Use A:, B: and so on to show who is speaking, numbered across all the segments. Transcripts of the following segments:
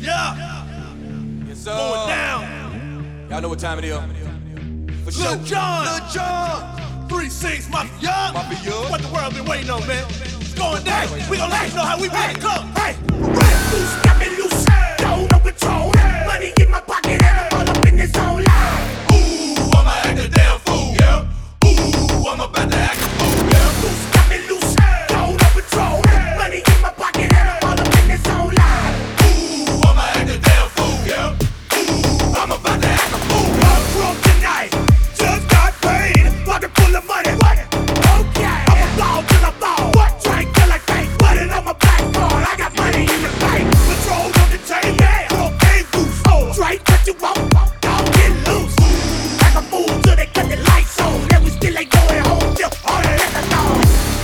A: Yes, sir.
B: Going down.
A: Y'all know what time it is. For sure.
B: Lil Jon. 3-6 Mafia. What the world been waiting on, man? It's going down. We gon' let you know how we really come. Hey.
C: Loose, got me loose. Don't no control. Money in my pocket and I'm all up in this whole line.
B: Ooh, I'ma act a damn fool. Yeah. Ooh, I'm about to act a fool. Yeah.
C: Loose, got me loose. Don't no control. Money in my pocket and I'm all up in this whole line.
B: Ooh, I'ma act a damn fool. Yeah. Ooh, I'm about to act a fool.
C: I'm drunk tonight. Just got paid. Pocket full of money. What? Okay. I'ma ball till I fall. What? Drink till I can't. Put it on my backboard. I got money in the bank. Patrol on the chain. Yeah. Cocaine goose. Oh. Drink what you want. Don't get loose. Like a fool till they cut the lights on. Then we still ain't going home. Till all the liquor gone.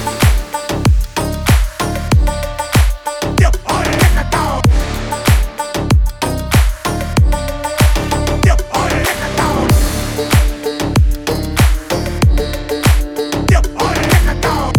C: Till all the liquor gone. Till all the liquor gone. Till all the liquor gone.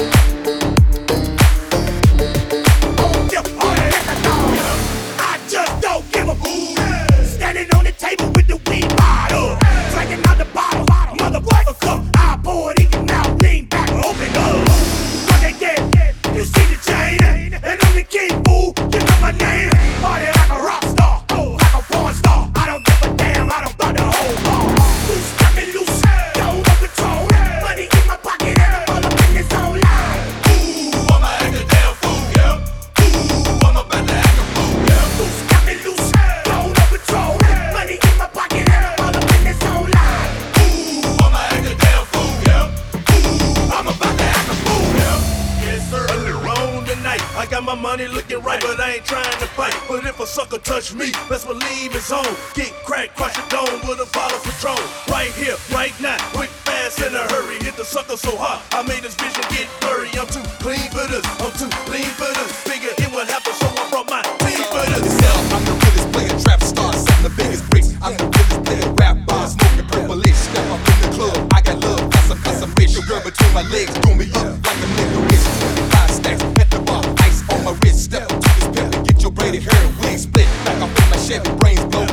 C: Till all the liquor gone. I just don't give a fool. Standing on the table with the weed bottle. Drinking out the bottle. Motherfucker, come. I pour it in your mouth. Lean back, open up. What they get? You see the chain? And I'm the king, fool. You know my name. Party like a rock star. Like a porn star. I don't give a damn. I don't got the whole bar. Loose, got me loose. Don't no control. Money in my pocket and I'm all up in this whole line.
B: Ooh, I'ma act a damn fool. Yeah. Ooh, I'm about to act a fool. Yeah.
C: Loose, got me loose. Don't no control. Money in my pocket and I'm all up in this whole line.
B: Ooh, I'ma act a damn fool. Yeah. Ooh, I'm about to act a fool. Yeah. Yes, sir. A little wrong tonight. I got my money looking right, but I ain't trying to fight. But if a sucker touch me, best believe it's on. Get cracked, crush your dome with a bottle Patron. Right here, right now, quick, fast, in a hurry. Hit the sucker so hot, I made this vision get blurry. I'm too clean for this, I'm too lean for this. Figure it would happen, so I brought my team for this.
D: I'm the realest player, trap star, selling the biggest bricks. I'm the realest player, rap bar, smoking purple-ish. Step up in the club, I got love, cause I'm rich. Your girl between my legs, threw me up like a nigga rich. 25 stacks at the bar, ice on my wrist. Step up to this pimp and get your braided hair wig split. Back off in my Chevy, brains blow